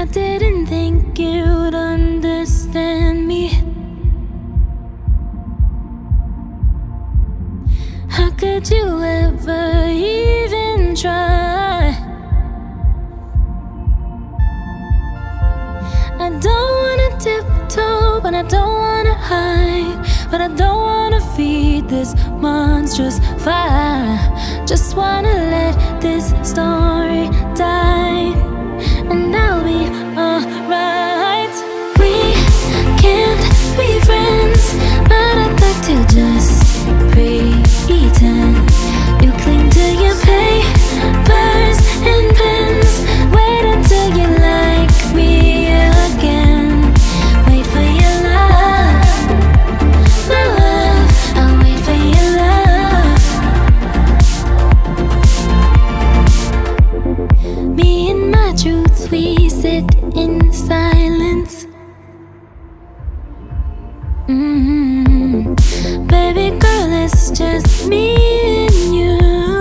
I didn't think you'd understand me. How could you ever even try? I don't wanna tiptoe, but I don't wanna hide. But I don't wanna feed this monstrous fire. Just wanna let this story die, and I'll be alright. We can't be friends, but I'd like to just pretend. You cling to your papers and pens. Wait until you like me again. Wait for your love, my love. I'll wait for your love. Me and my truth, we sit in silence. Baby girl, it's just me and you.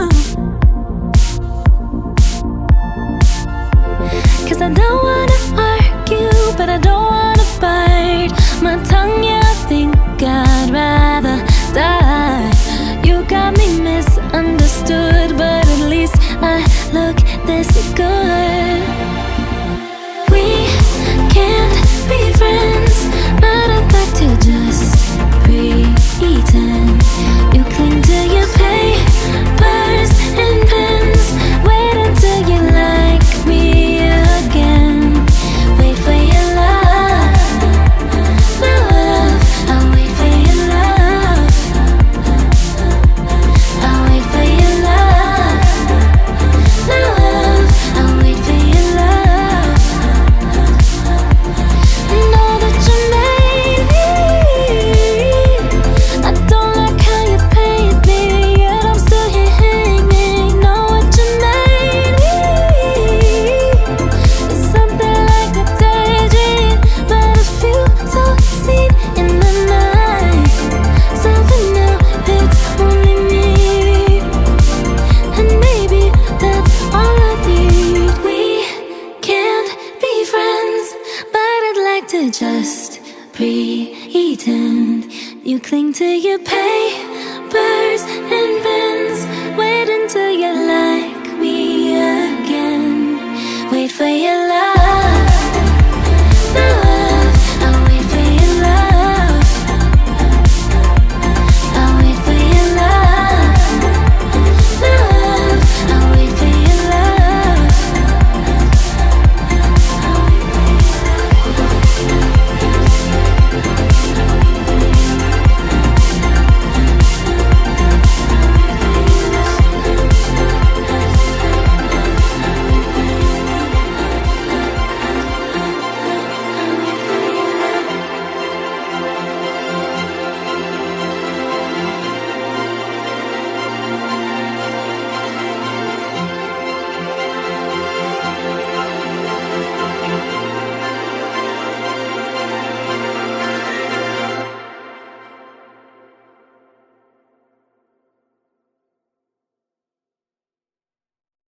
'Cause I don't wanna argue, but I don't wanna bite my tongue. Yeah, I think I'd rather die. You got me misunderstood, but at least I look this good.